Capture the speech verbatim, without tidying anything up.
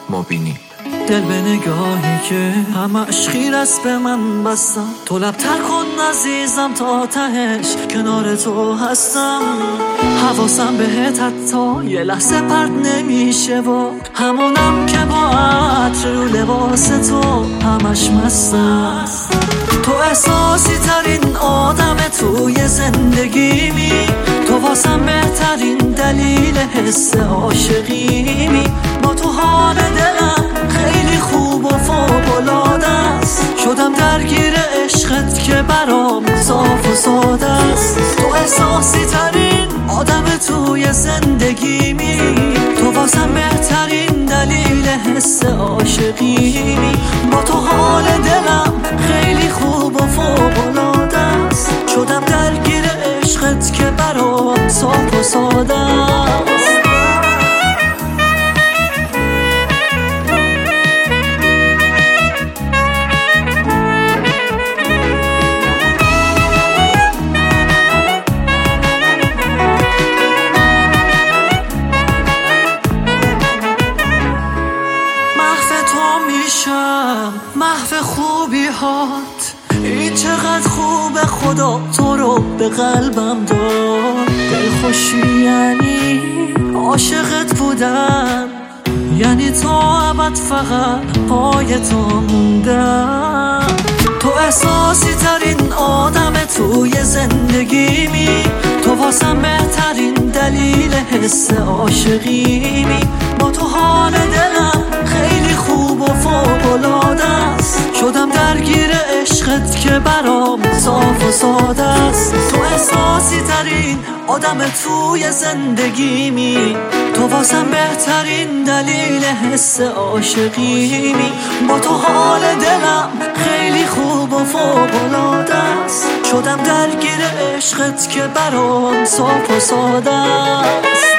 مبینی. دل به نگاهی که همش خیر است به من بستم، تو لبتر کن عزیزم تا تهش کنار تو هستم. حواسم بهت حتی یه لحظه پرت نمیشه و همونم که با عطر رو لباس تو همش مستم. تو احساسی ترین آدم توی زندگیمی، تو واسم بهترین دلیل حس عاشقیمی. با تو حال دلم خیلی خوب و فوق‌العاده است، شدم درگیر عشقت که برام صاف و ساده است. تو احساسی ترین آدم توی زندگیمی، تو واسم بهترین دلیل حس عاشقیمی. با تو حال دلم خیلی خوب و فوق‌العاده است، شدم درگیر عشقت که برام صاف و ساده است. محو خوبی هات، این چقدر خوب خدا تو رو به قلبم داد. دل خوشی یعنی عاشقت بودن، یعنی تا ابد فقط پای تو موندم. تو احساسی ترین آدم توی زندگیمی، تو واسم بهترین دلیل حس عاشقیمی. با تو حال دلم خیلی خوب و فوق‌العاده است، شدم درگیر عشقت که برام صاف و ساده است. تو احساسی ترین آدم توی زندگیمی، تو واسم بهترین دلیل حس عاشقیمی. با تو حال دلم خیلی خوب و فوق‌العاده است، شدم درگیر عشقت که برام صاف و ساده است.